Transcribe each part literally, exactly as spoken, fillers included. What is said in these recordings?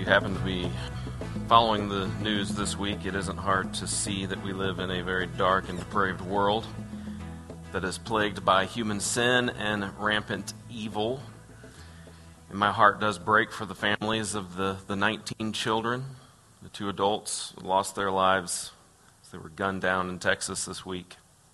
happen to be following the news this week, it isn't hard to see that we live in a very dark and depraved world that is plagued by human sin and rampant evil. And my heart does break for the families of the, the nineteen children, the two adults who lost their lives as they were gunned down in Texas this week.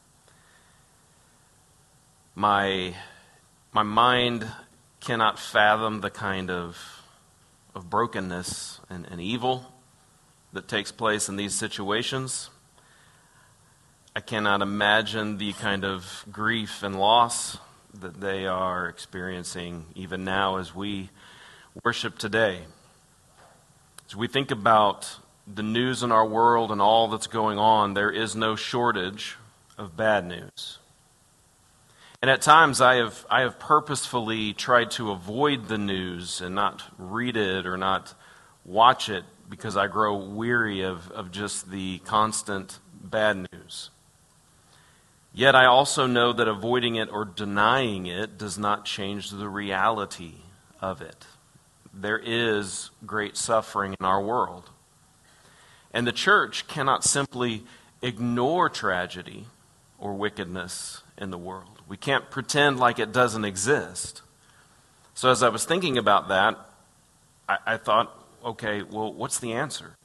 My, my mind cannot fathom the kind of, of brokenness and, and evil that takes place in these situations. I cannot imagine the kind of grief and loss that they are experiencing even now as we worship today. As we think about the news in our world and all that's going on, there is no shortage of bad news. And at times I have I have purposefully tried to avoid the news and not read it or not watch it because I grow weary of, of just the constant bad news. Yet I also know that avoiding it or denying it does not change the reality of it. There is great suffering in our world. And the church cannot simply ignore tragedy or wickedness in the world. We can't pretend like it doesn't exist. So as I was thinking about that, I, I thought, okay, well, what's the answer?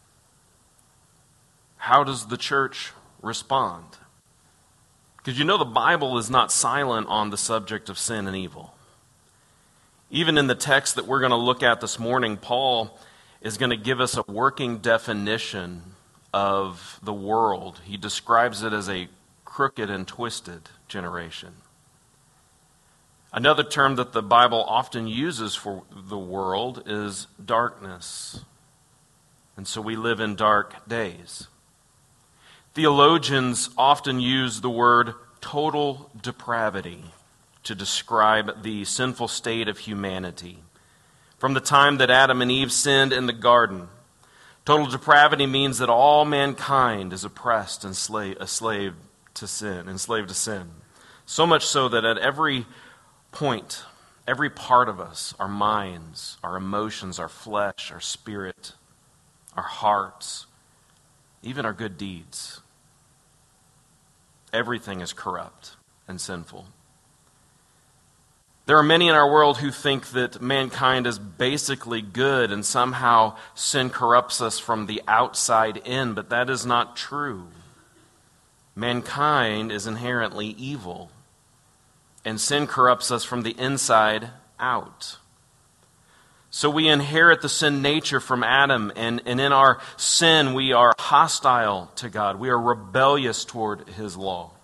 How does the church respond? Because you know the Bible is not silent on the subject of sin and evil. Even in the text that we're going to look at this morning, Paul is going to give us a working definition of the world. He describes it as a crooked and twisted generation. Another term that the Bible often uses for the world is darkness. And so we live in dark days. Theologians often use the word total depravity to describe the sinful state of humanity. From the time that Adam and Eve sinned in the garden, total depravity means that all mankind is oppressed and slave, a slave to sin, enslaved to sin. So much so that at every point, every part of us, our minds, our emotions, our flesh, our spirit, our hearts, even our good deeds, everything is corrupt and sinful. There are many in our world who think that mankind is basically good and somehow sin corrupts us from the outside in, but that is not true. Mankind is inherently evil, and sin corrupts us from the inside out. So we inherit the sin nature from Adam, and, and in our sin we are hostile to God. We are rebellious toward His law.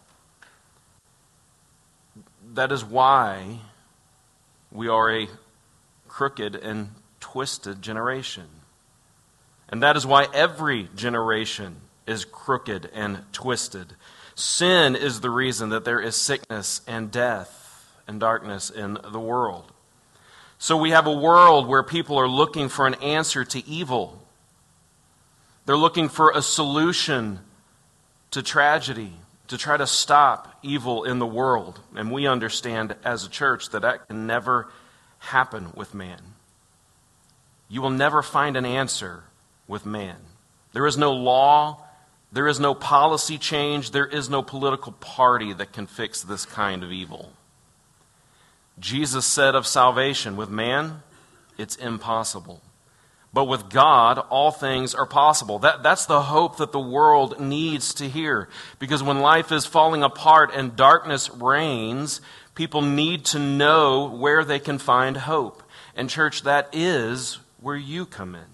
That is why we are a crooked and twisted generation. And that is why every generation is crooked and twisted. Sin is the reason that there is sickness and death and darkness in the world. So we have a world where people are looking for an answer to evil. They're looking for a solution to tragedy, to try to stop evil in the world. And we understand as a church that that can never happen with man. You will never find an answer with man. There is no law, there is no policy change, there is no political party that can fix this kind of evil. Jesus said of salvation, with man, it's impossible. But with God, all things are possible. That, that's the hope that the world needs to hear. Because when life is falling apart and darkness reigns, people need to know where they can find hope. And church, that is where you come in.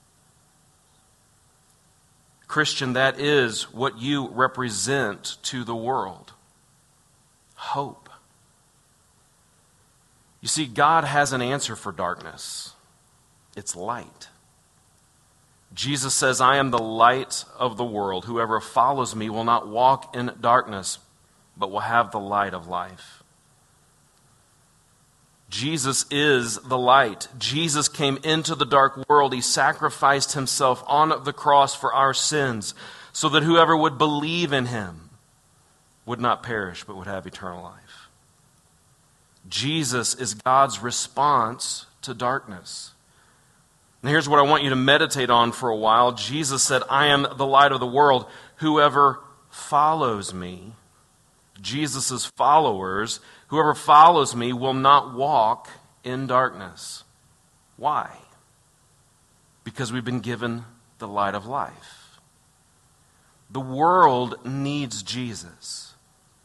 Christian, that is what you represent to the world. Hope. You see, God has an answer for darkness. It's light. Jesus says, I am the light of the world. Whoever follows me will not walk in darkness, but will have the light of life. Jesus is the light. Jesus came into the dark world. He sacrificed himself on the cross for our sins so that whoever would believe in him would not perish but would have eternal life. Jesus is God's response to darkness. And here's what I want you to meditate on for a while. Jesus said, I am the light of the world. Whoever follows me, Jesus' followers, whoever follows me will not walk in darkness. Why? Because we've been given the light of life. The world needs Jesus.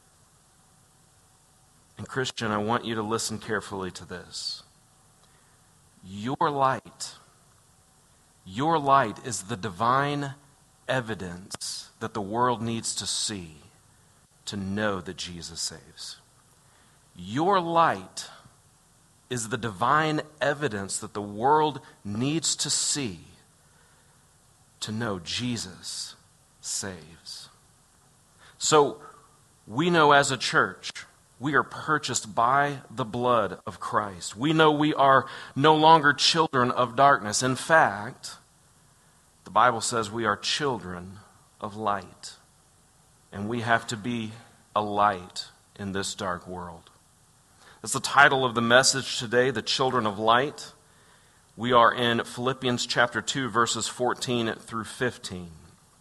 And Christian, I want you to listen carefully to this. Your light, your light is the divine evidence that the world needs to see to know that Jesus saves. Your light is the divine evidence that the world needs to see to know Jesus saves. So, we know as a church, we are purchased by the blood of Christ. We know we are no longer children of darkness. In fact, the Bible says we are children of light. And we have to be a light in this dark world. That's the title of the message today, The Children of Light. We are in Philippians chapter two, verses fourteen through fifteen.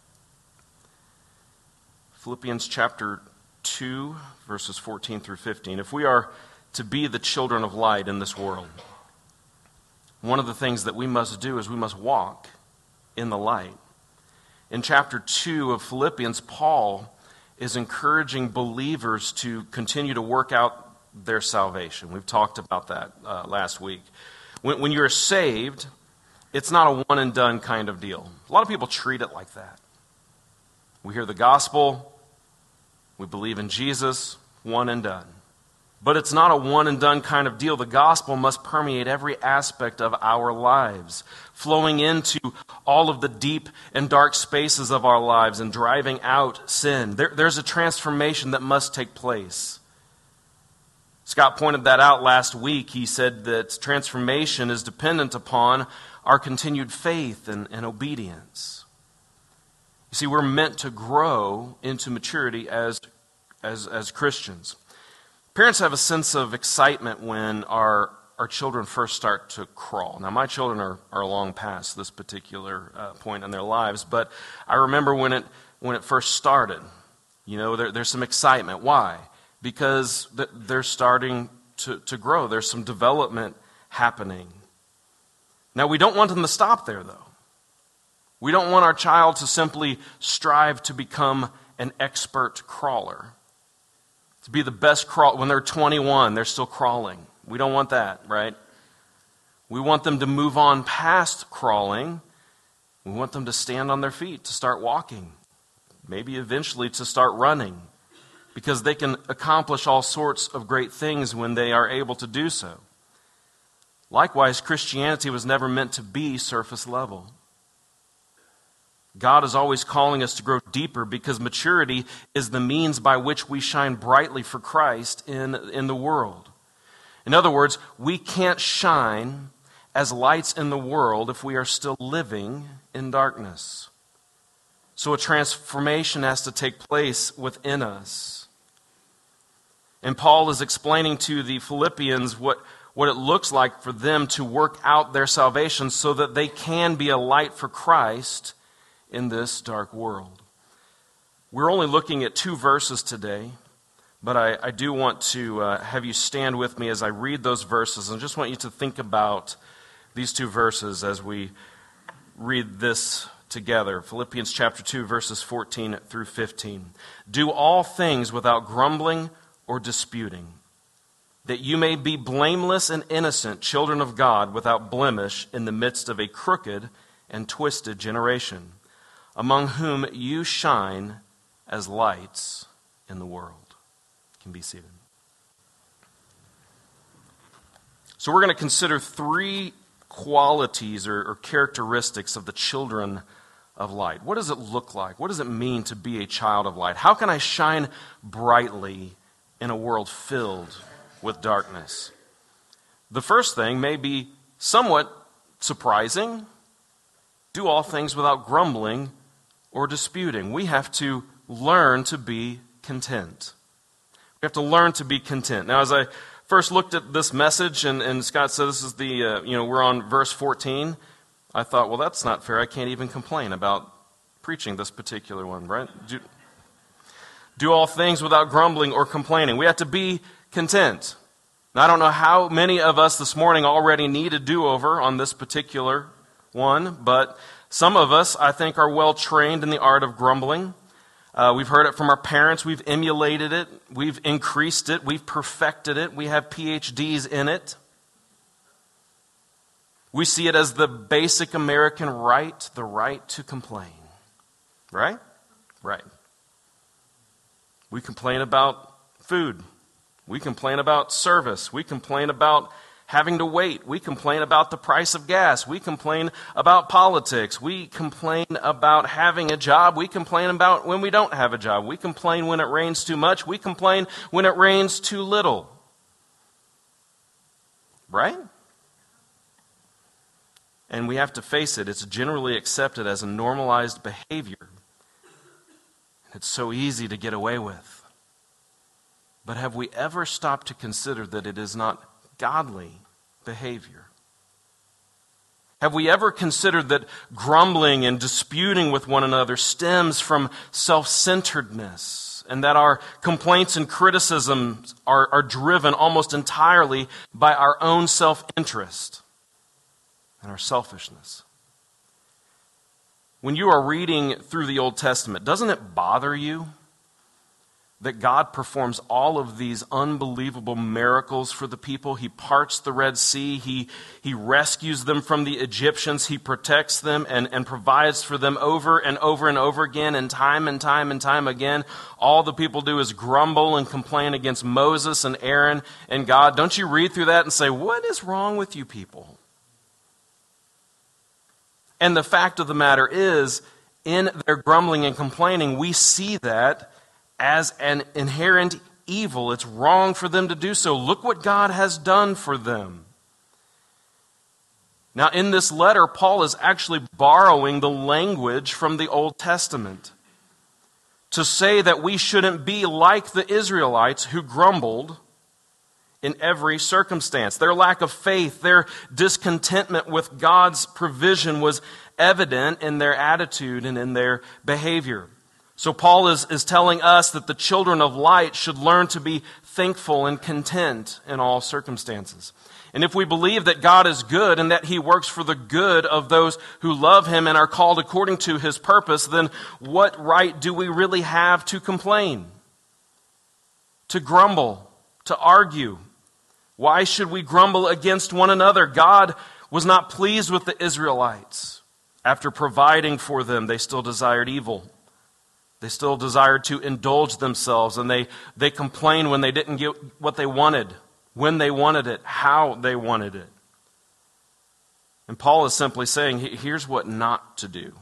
Philippians chapter two, verses fourteen through fifteen. If we are to be the children of light in this world, one of the things that we must do is we must walk in the light. In chapter two of Philippians, Paul is encouraging believers to continue to work out their salvation. We've talked about that uh, last week. When, when you're saved, it's not a one and done kind of deal. A lot of people treat it like that. We hear the gospel, we believe in Jesus, one and done. But it's not a one and done kind of deal. The gospel must permeate every aspect of our lives, flowing into all of the deep and dark spaces of our lives and driving out sin. There, there's a transformation that must take place. Scott pointed that out last week. He said that transformation is dependent upon our continued faith and, and obedience. You see, we're meant to grow into maturity as, as, as Christians. Parents have a sense of excitement when our, our children first start to crawl. Now, my children are, are long past this particular uh, point in their lives, but I remember when it when it first started. You know, there, there's some excitement. Why? Because th- they're starting to, to grow. There's some development happening. Now, we don't want them to stop there, though. We don't want our child to simply strive to become an expert crawler. To be the best crawl. When they're twenty-one, they're still crawling. We don't want that, right? We want them to move on past crawling. We want them to stand on their feet, to start walking. Maybe eventually to start running. Because they can accomplish all sorts of great things when they are able to do so. Likewise, Christianity was never meant to be surface level. God is always calling us to grow deeper because maturity is the means by which we shine brightly for Christ in, in the world. In other words, we can't shine as lights in the world if we are still living in darkness. So a transformation has to take place within us. And Paul is explaining to the Philippians what, what it looks like for them to work out their salvation so that they can be a light for Christ in this dark world. We're only looking at two verses today, but I, I do want to uh, have you stand with me as I read those verses, and just want you to think about these two verses as we read this together. Philippians chapter two, verses fourteen through fifteen. Do all things without grumbling or disputing, that you may be blameless and innocent, children of God, without blemish, in the midst of a crooked and twisted generation, among whom you shine as lights in the world. You can be seated. So we're going to consider three qualities or, or characteristics of the children of light. What does it look like? What does it mean to be a child of light? How can I shine brightly in a world filled with darkness? The first thing may be somewhat surprising. Do all things without grumbling or disputing. We have to learn to be content. We have to learn to be content. Now, as I first looked at this message, and, and Scott said this is the, uh, you know, we're on verse fourteen. I thought, well, that's not fair. I can't even complain about preaching this particular one, right? Do, do all things without grumbling or complaining. We have to be content. Now, I don't know how many of us this morning already need a do-over on this particular one, but some of us, I think, are well trained in the art of grumbling. Uh, we've heard it from our parents. We've emulated it. We've increased it. We've perfected it. We have P H Ds in it. We see it as the basic American right, the right to complain. Right? Right. We complain about food. We complain about service. We complain about having to wait. We complain about the price of gas. We complain about politics. We complain about having a job. We complain about when we don't have a job. We complain when it rains too much. We complain when it rains too little. Right? And we have to face it. It's generally accepted as a normalized behavior. It's so easy to get away with. But have we ever stopped to consider that it is not godly behavior? Have we ever considered that grumbling and disputing with one another stems from self-centeredness, and that our complaints and criticisms are, are driven almost entirely by our own self-interest and our selfishness? When you are reading through the Old Testament, doesn't it bother you that God performs all of these unbelievable miracles for the people? He parts the Red Sea. He, he rescues them from the Egyptians. He protects them and, and provides for them over and over and over again, and time and time and time again. All the people do is grumble and complain against Moses and Aaron and God. Don't you read through that and say, what is wrong with you people? And the fact of the matter is, in their grumbling and complaining, we see that as an inherent evil. It's wrong for them to do so. Look what God has done for them. Now, in this letter, Paul is actually borrowing the language from the Old Testament to say that we shouldn't be like the Israelites who grumbled in every circumstance. Their lack of faith, their discontentment with God's provision was evident in their attitude and in their behavior. So Paul is, is telling us that the children of light should learn to be thankful and content in all circumstances. And if we believe that God is good and that He works for the good of those who love Him and are called according to His purpose, then what right do we really have to complain, to grumble, to argue? Why should we grumble against one another? God was not pleased with the Israelites. After providing for them, they still desired evil. They still desired to indulge themselves, and they, they complained when they didn't get what they wanted, when they wanted it, how they wanted it. And Paul is simply saying, here's what not to do.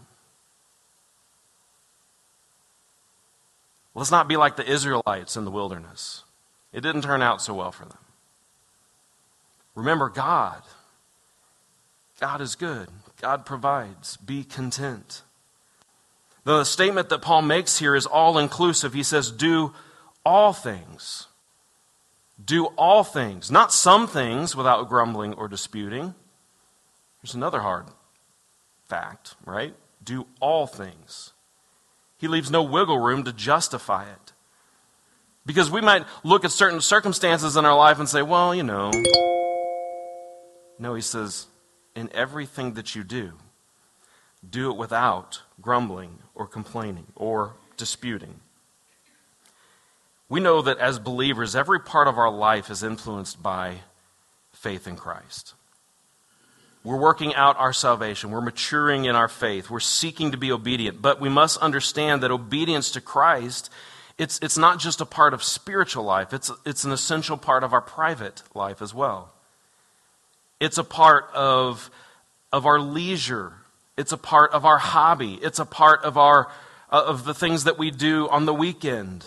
Let's not be like the Israelites in the wilderness. It didn't turn out so well for them. Remember God. God is good. God provides. Be content. The statement that Paul makes here is all-inclusive. He says, do all things. Do all things. Not some things without grumbling or disputing. Here's another hard fact, right? Do all things. He leaves no wiggle room to justify it. Because we might look at certain circumstances in our life and say, well, you know. No, he says, in everything that you do, do it without grumbling or complaining or disputing. We know that as believers, every part of our life is influenced by faith in Christ. We're working out our salvation. We're maturing in our faith. We're seeking to be obedient. But we must understand that obedience to Christ, it's, it's not just a part of spiritual life. It's, it's an essential part of our private life as well. It's a part of, of our leisure. It's a part of our hobby. It's a part of our uh, of the things that we do on the weekend.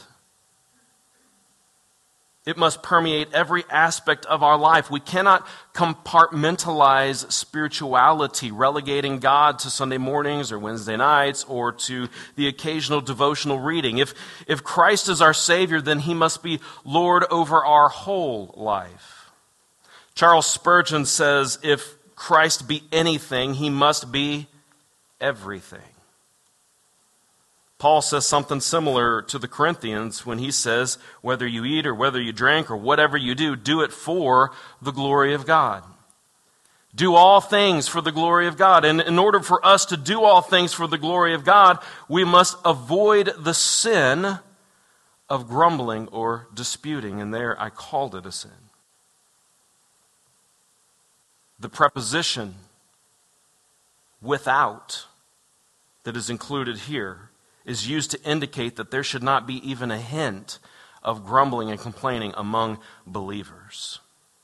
It must permeate every aspect of our life. We cannot compartmentalize spirituality, relegating God to Sunday mornings or Wednesday nights or to the occasional devotional reading. If, if Christ is our Savior, then He must be Lord over our whole life. Charles Spurgeon says, if Christ be anything, he must be everything. Paul says something similar to the Corinthians when he says, whether you eat or whether you drink or whatever you do, do it for the glory of God. Do all things for the glory of God. And in order for us to do all things for the glory of God, we must avoid the sin of grumbling or disputing. And there I called it a sin. The preposition without that is included here is used to indicate that there should not be even a hint of grumbling and complaining among believers.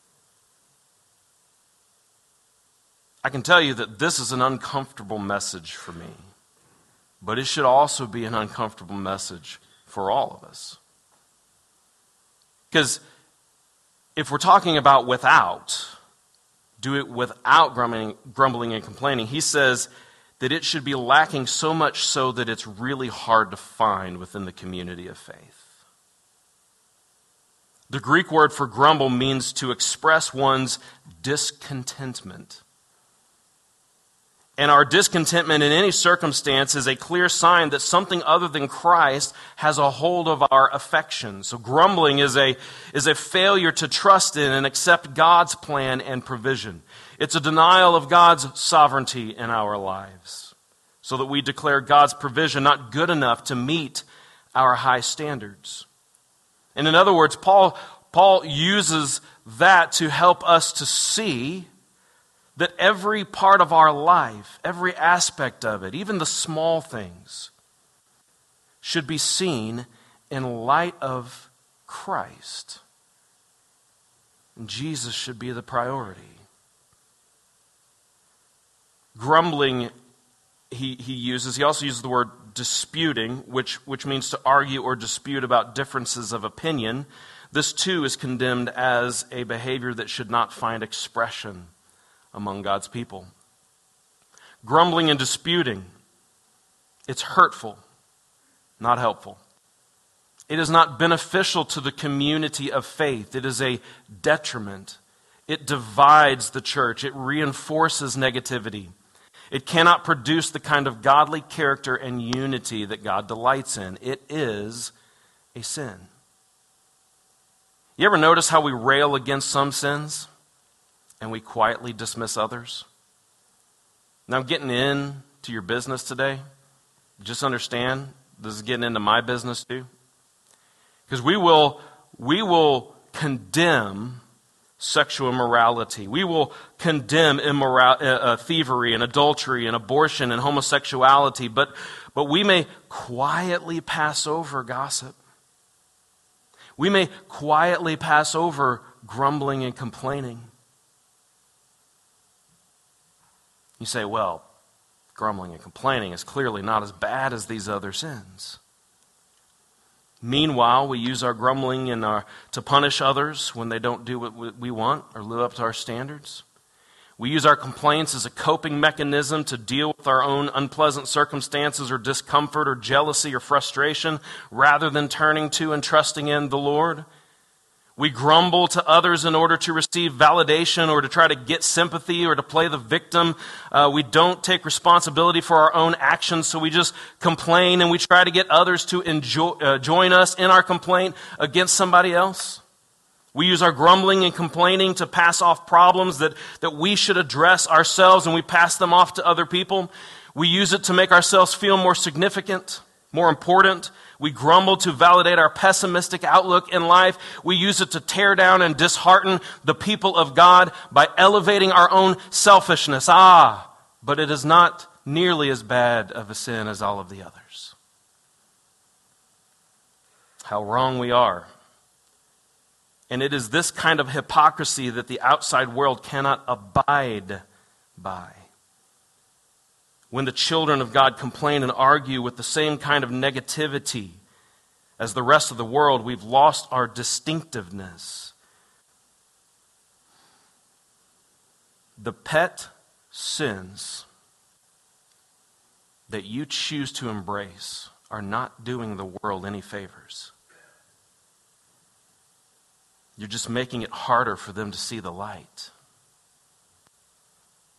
I can tell you that this is an uncomfortable message for me, but it should also be an uncomfortable message for all of us. Because if we're talking about without, do it without grumbling, grumbling and complaining, he says that it should be lacking so much so that it's really hard to find within the community of faith. The Greek word for grumble means to express one's discontentment. And our discontentment in any circumstance is a clear sign that something other than Christ has a hold of our affection. So grumbling is a, is a failure to trust in and accept God's plan and provision. It's a denial of God's sovereignty in our lives, so that we declare God's provision not good enough to meet our high standards. And in other words, Paul, Paul uses that to help us to see that every part of our life, every aspect of it, even the small things, should be seen in light of Christ. And Jesus should be the priority. Grumbling, he, he uses, he also uses the word disputing, which, which means to argue or dispute about differences of opinion. This too is condemned as a behavior that should not find expression among God's people. Grumbling and disputing, it's hurtful, not helpful. It is not beneficial to the community of faith. It is a detriment. It divides the church. It reinforces negativity. It cannot produce the kind of godly character and unity that God delights in. It is a sin. You ever notice how we rail against some sins and we quietly dismiss others? Now, I'm getting into your business today. Just understand, this is getting into my business too. Because we will, we will condemn sexual immorality. We will condemn immoral, uh, thievery and adultery and abortion and homosexuality, but, but we may quietly pass over gossip. We may quietly pass over grumbling and complaining. You say, well, grumbling and complaining is clearly not as bad as these other sins. Meanwhile, we use our grumbling and our, to punish others when they don't do what we want or live up to our standards. We use our complaints as a coping mechanism to deal with our own unpleasant circumstances or discomfort or jealousy or frustration rather than turning to and trusting in the Lord. We grumble to others in order to receive validation or to try to get sympathy or to play the victim. Uh, we don't take responsibility for our own actions, so we just complain and we try to get others to enjoy, uh, join us in our complaint against somebody else. We use our grumbling and complaining to pass off problems that, that we should address ourselves, and we pass them off to other people. We use it to make ourselves feel more significant, more important. We grumble to validate our pessimistic outlook in life. We use it to tear down and dishearten the people of God by elevating our own selfishness. Ah, but it is not nearly as bad of a sin as all of the others. How wrong we are. And it is this kind of hypocrisy that the outside world cannot abide by. When the children of God complain and argue with the same kind of negativity as the rest of the world, we've lost our distinctiveness. The pet sins that you choose to embrace are not doing the world any favors. You're just making it harder for them to see the light.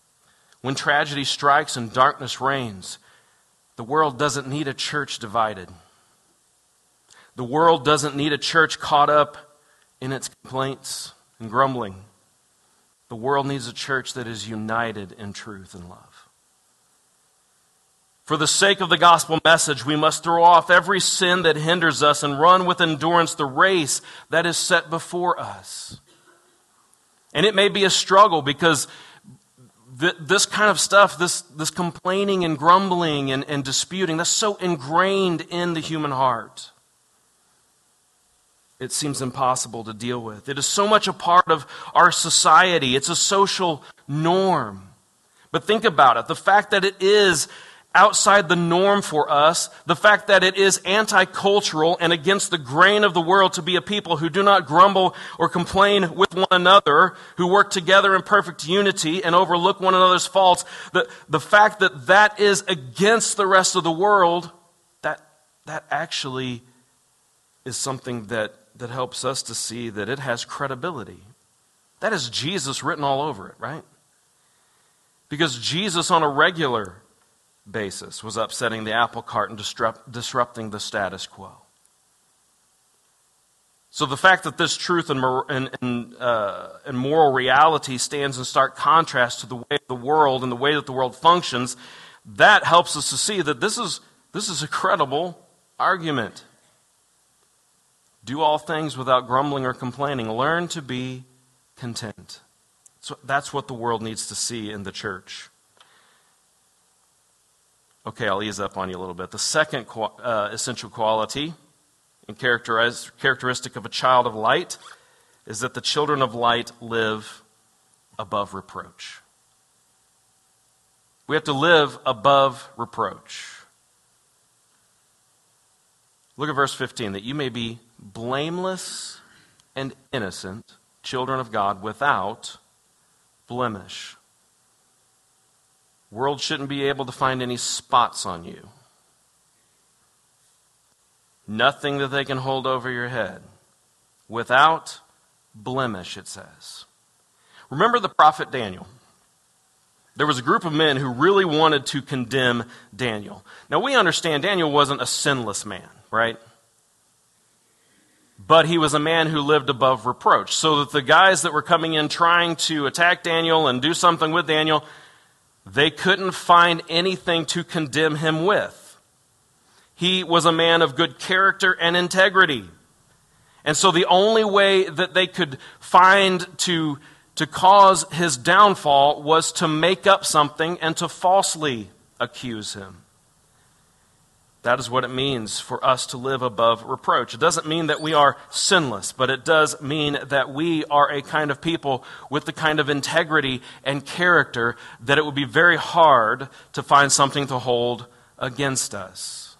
When tragedy strikes and darkness reigns, the world doesn't need a church divided. The world doesn't need a church caught up in its complaints and grumbling. The world needs a church that is united in truth and love. For the sake of the gospel message, we must throw off every sin that hinders us and run with endurance the race that is set before us. And it may be a struggle because th- this kind of stuff, this, this complaining and grumbling and, and disputing, that's so ingrained in the human heart. It seems impossible to deal with. It is so much a part of our society. It's a social norm. But think about it. The fact that it is outside the norm for us, the fact that it is anti-cultural and against the grain of the world to be a people who do not grumble or complain with one another, who work together in perfect unity and overlook one another's faults, the, the fact that that is against the rest of the world, that, that actually is something that that helps us to see that it has credibility. That is Jesus written all over it, right? Because Jesus on a regular basis was upsetting the apple cart and disrupt, disrupting the status quo. So the fact that this truth and, and, and, uh, and moral reality stands in stark contrast to the way of the world and the way that the world functions, that helps us to see that this is, this is a credible argument. Do all things without grumbling or complaining. Learn to be content. So that's what the world needs to see in the church. Okay, I'll ease up on you a little bit. The second uh, essential quality and characteristic of a child of light is that the children of light live above reproach. We have to live above reproach. Look at verse fifteen, that you may be blameless and innocent, children of God, without blemish. World shouldn't be able to find any spots on you. Nothing that they can hold over your head. Without blemish, it says. Remember the prophet Daniel. There was a group of men who really wanted to condemn Daniel. Now we understand Daniel wasn't a sinless man, right? But he was a man who lived above reproach. So that the guys that were coming in trying to attack Daniel and do something with Daniel, they couldn't find anything to condemn him with. He was a man of good character and integrity. And so the only way that they could find to, to cause his downfall was to make up something and to falsely accuse him. That is what it means for us to live above reproach. It doesn't mean that we are sinless, but it does mean that we are a kind of people with the kind of integrity and character that it would be very hard to find something to hold against us.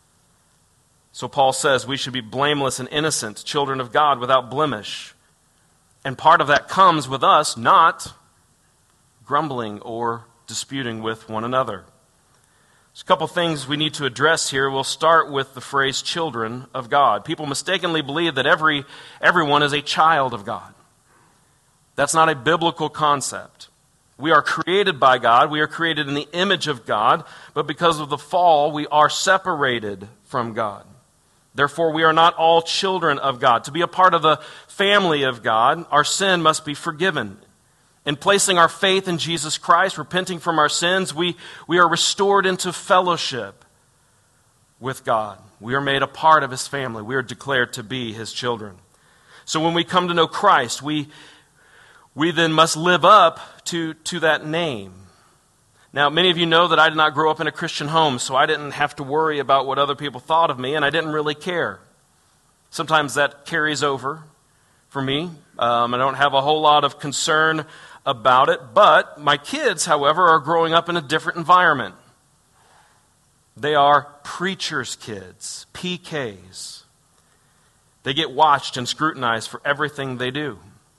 So Paul says we should be blameless and innocent, children of God without blemish. And part of that comes with us not grumbling or disputing with one another. There's a couple things we need to address here. We'll start with the phrase children of God. People mistakenly believe that every everyone is a child of God. That's not a biblical concept. We are created by God. We are created in the image of God. But because of the fall, we are separated from God. Therefore, we are not all children of God. To be a part of the family of God, our sin must be forgiven. In placing our faith in Jesus Christ, repenting from our sins, we, we are restored into fellowship with God. We are made a part of His family. We are declared to be His children. So when we come to know Christ, we, we then must live up to, to that name. Now, many of you know that I did not grow up in a Christian home, so I didn't have to worry about what other people thought of me, and I didn't really care. Sometimes that carries over for me. Um, I don't have a whole lot of concern about it, but my kids, however, are growing up in a different environment. They are preachers' kids, P Ks. They get watched and scrutinized for everything they do.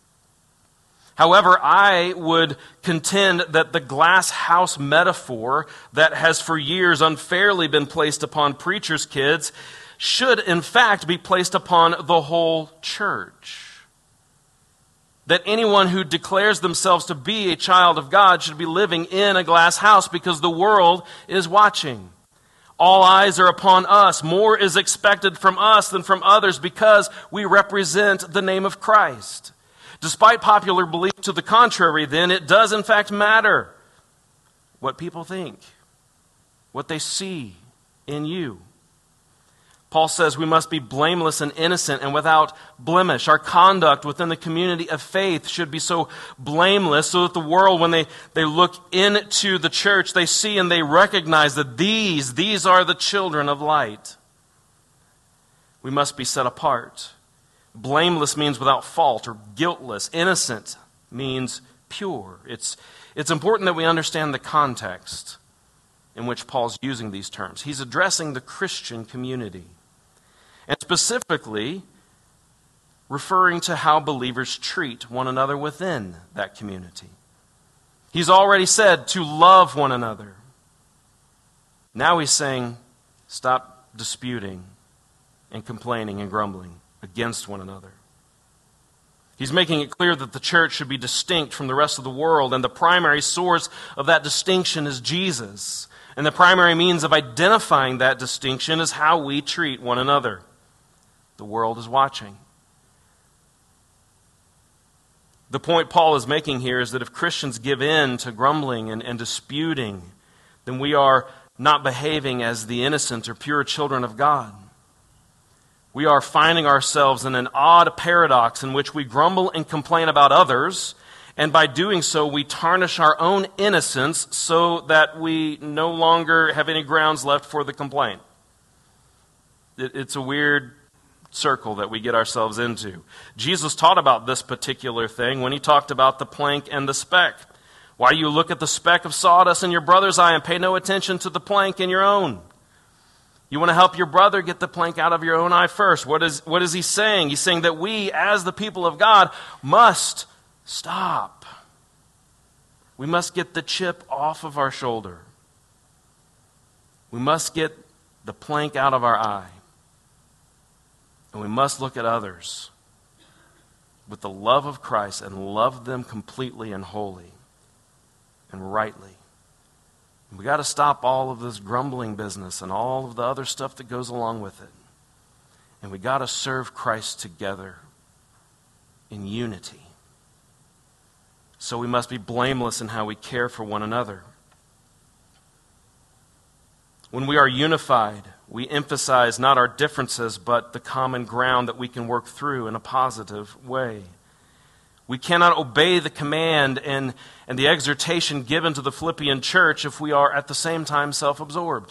However, I would contend that the glass house metaphor that has for years unfairly been placed upon preachers' kids should in fact be placed upon the whole church. that anyone who declares themselves to be a child of God should be living in a glass house because the world is watching. All eyes are upon us. More is expected from us than from others because we represent the name of Christ. Despite popular belief to the contrary, then, it does in fact matter what people think, what they see in you. Paul says we must be blameless and innocent and without blemish. Our conduct within the community of faith should be so blameless so that the world, when they, they look into the church, they see and they recognize that these, these are the children of light. We must be set apart. Blameless means without fault or guiltless. Innocent means pure. It's, it's important that we understand the context in which Paul's using these terms. He's addressing the Christian community, and specifically referring to how believers treat one another within that community. He's already said to love one another. Now he's saying, stop disputing and complaining and grumbling against one another. He's making it clear that the church should be distinct from the rest of the world, and the primary source of that distinction is Jesus. And the primary means of identifying that distinction is how we treat one another. The world is watching. The point Paul is making here is that if Christians give in to grumbling and, and disputing, then we are not behaving as the innocent or pure children of God. We are finding ourselves in an odd paradox in which we grumble and complain about others, and by doing so, we tarnish our own innocence so that we no longer have any grounds left for the complaint. It, it's a weird circle that we get ourselves into. Jesus taught about this particular thing when he talked about the plank and the speck. Why do you look at the speck of sawdust in your brother's eye and pay no attention to the plank in your own? You want to help your brother get the plank out of your own eye first. What is, what is he saying? He's saying that we, as the people of God, must stop. We must get the chip off of our shoulder. We must get the plank out of our eye. And we must look at others with the love of Christ and love them completely and wholly and rightly. We got to stop all of this grumbling business and all of the other stuff that goes along with it. And we got to serve Christ together in unity. So we must be blameless in how we care for one another. When we are unified, we emphasize not our differences, but the common ground that we can work through in a positive way. We cannot obey the command and, and the exhortation given to the Philippian church if we are at the same time self-absorbed.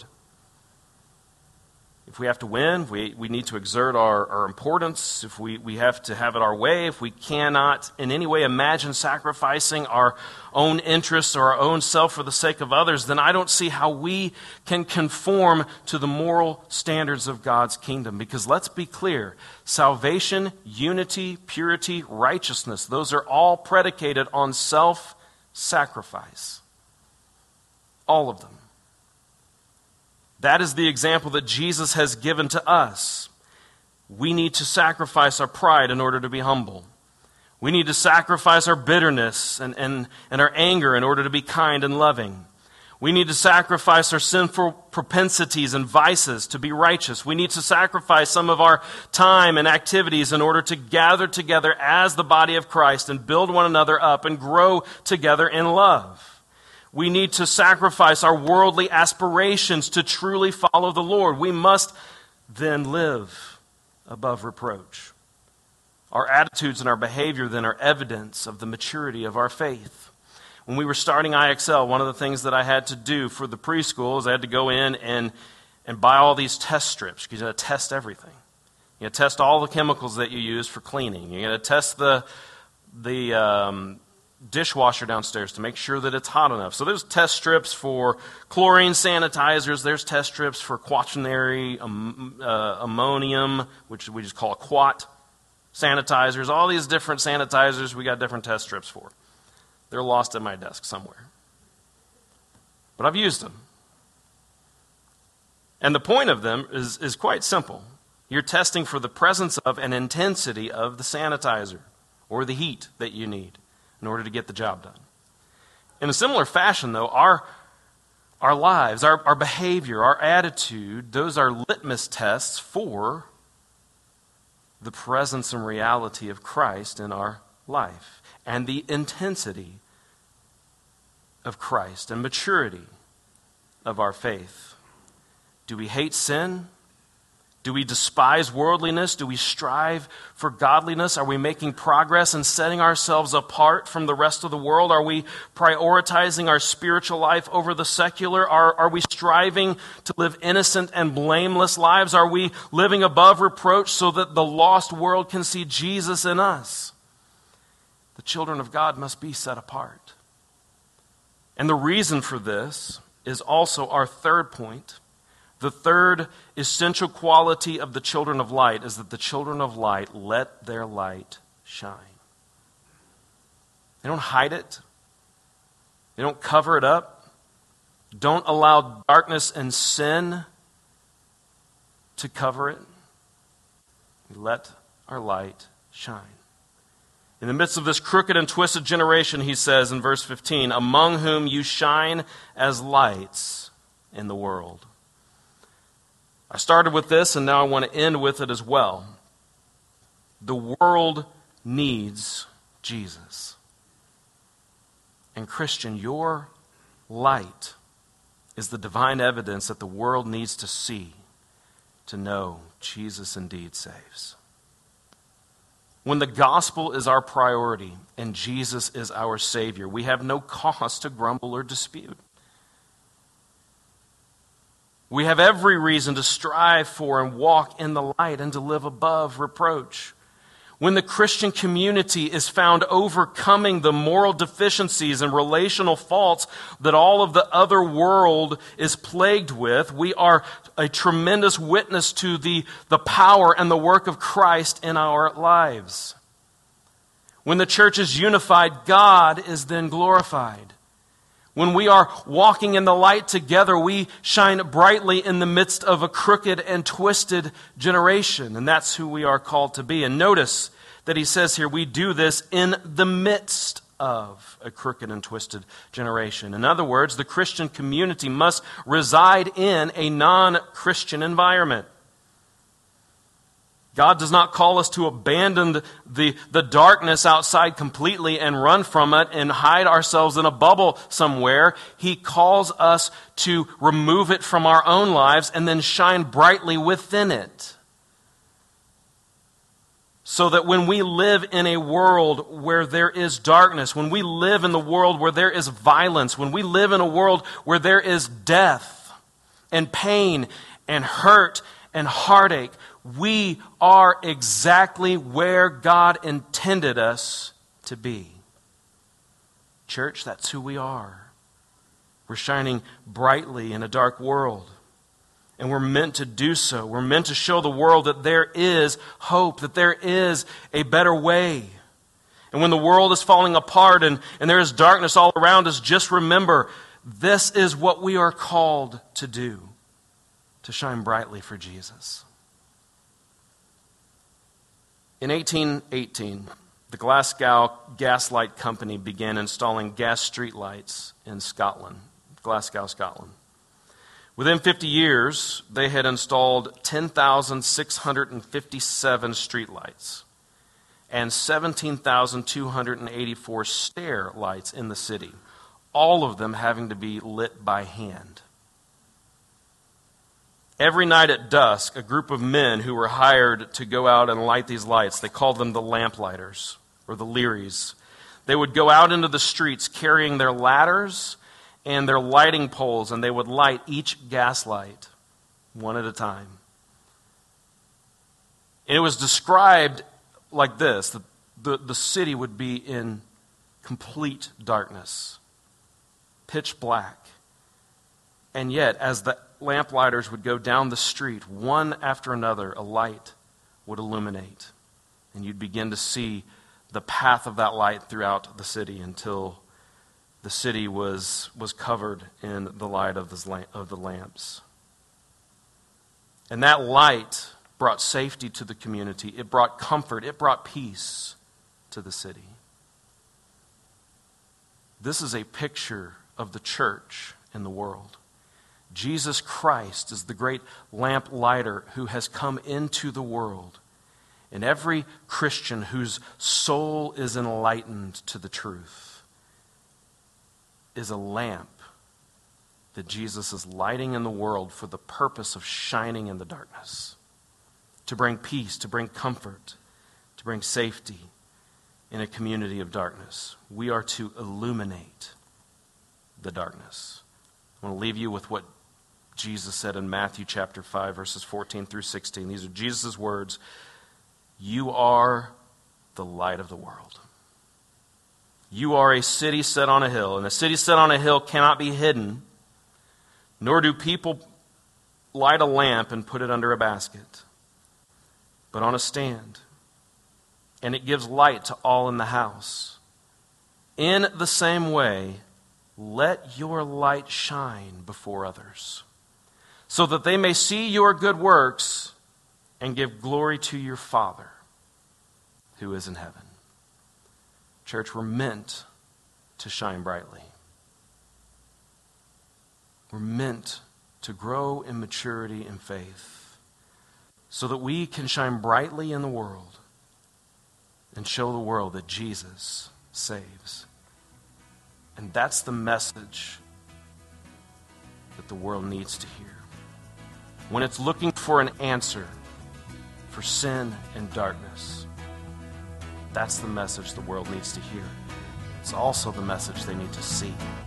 If we have to win, we, we need to exert our, our importance. If we, we have to have it our way, if we cannot in any way imagine sacrificing our own interests or our own self for the sake of others, then I don't see how we can conform to the moral standards of God's kingdom. Because let's be clear, salvation, unity, purity, righteousness, those are all predicated on self-sacrifice. All of them. That is the example that Jesus has given to us. We need to sacrifice our pride in order to be humble. We need to sacrifice our bitterness and, and, and our anger in order to be kind and loving. We need to sacrifice our sinful propensities and vices to be righteous. We need to sacrifice some of our time and activities in order to gather together as the body of Christ and build one another up and grow together in love. We need to sacrifice our worldly aspirations to truly follow the Lord. We must then live above reproach. Our attitudes and our behavior then are evidence of the maturity of our faith. When we were starting I X L, one of the things that I had to do for the preschool is I had to go in and, and buy all these test strips because you got to test everything. You got to test all the chemicals that you use for cleaning. You got to test the the um, dishwasher downstairs to make sure that it's hot enough. So there's test strips for chlorine sanitizers. There's test strips for quaternary um, uh, ammonium, which we just call a quat sanitizers. All these different sanitizers we got different test strips for. They're lost at my desk somewhere. But I've used them. And the point of them is, is quite simple. You're testing for the presence of and intensity of the sanitizer or the heat that you need in order to get the job done. In a similar fashion, though, our, our lives, our, our behavior, our attitude, those are litmus tests for the presence and reality of Christ in our life and the intensity of Christ and maturity of our faith. Do we hate sin? Do we despise worldliness? Do we strive for godliness? Are we making progress and setting ourselves apart from the rest of the world? Are we prioritizing our spiritual life over the secular? Are, are we striving to live innocent and blameless lives? Are we living above reproach so that the lost world can see Jesus in us? The children of God must be set apart. And the reason for this is also our third point. The third essential quality of the children of light is that the children of light let their light shine. They don't hide it. They don't cover it up. Don't allow darkness and sin to cover it. We let our light shine. In the midst of this crooked and twisted generation, he says in verse fifteen, among whom you shine as lights in the world. I started with this, and now I want to end with it as well. The world needs Jesus. And Christian, your light is the divine evidence that the world needs to see to know Jesus indeed saves. When the gospel is our priority and Jesus is our Savior, we have no cause to grumble or dispute. We have every reason to strive for and walk in the light and to live above reproach. When the Christian community is found overcoming the moral deficiencies and relational faults that all of the other world is plagued with, we are a tremendous witness to the, the power and the work of Christ in our lives. When the church is unified, God is then glorified. When we are walking in the light together, we shine brightly in the midst of a crooked and twisted generation. And that's who we are called to be. And notice that he says here, we do this in the midst of a crooked and twisted generation. In other words, the Christian community must reside in a non-Christian environment. God does not call us to abandon the, the darkness outside completely and run from it and hide ourselves in a bubble somewhere. He calls us to remove it from our own lives and then shine brightly within it. So that when we live in a world where there is darkness, when we live in the world where there is violence, when we live in a world where there is death and pain and hurt and heartache, we are exactly where God intended us to be. Church, that's who we are. We're shining brightly in a dark world. And we're meant to do so. We're meant to show the world that there is hope, that there is a better way. And when the world is falling apart and, and there is darkness all around us, just remember, this is what we are called to do, to shine brightly for Jesus. In eighteen eighteen, the Glasgow Gaslight Company began installing gas street lights in Scotland, Glasgow, Scotland. Within fifty years, they had installed ten thousand six hundred fifty-seven streetlights and seventeen thousand two hundred eighty-four stair lights in the city, all of them having to be lit by hand. Every night at dusk, a group of men who were hired to go out and light these lights, they called them the lamplighters or the Learys. They would go out into the streets carrying their ladders and their lighting poles, and they would light each gas light one at a time. And it was described like this, that the, the city would be in complete darkness, pitch black. And yet, as the lamplighters would go down the street, one after another, a light would illuminate. And you'd begin to see the path of that light throughout the city until the city was, was covered in the light of the, of the lamps. And that light brought safety to the community. It brought comfort. It brought peace to the city. This is a picture of the church in the world. Jesus Christ is the great lamp lighter who has come into the world. And every Christian whose soul is enlightened to the truth is a lamp that Jesus is lighting in the world for the purpose of shining in the darkness, to bring peace, to bring comfort, to bring safety in a community of darkness. We are to illuminate the darkness. I want to leave you with what Jesus said in Matthew chapter five, verses fourteen through sixteen. These are Jesus' words. You are the light of the world. You are a city set on a hill, and a city set on a hill cannot be hidden, nor do people light a lamp and put it under a basket, but on a stand, and it gives light to all in the house. In the same way, let your light shine before others, so that they may see your good works and give glory to your Father who is in heaven. Church, we're meant to shine brightly. We're meant to grow in maturity and faith so that we can shine brightly in the world and show the world that Jesus saves. And that's the message that the world needs to hear. When it's looking for an answer for sin and darkness, that's the message the world needs to hear. It's also the message they need to see.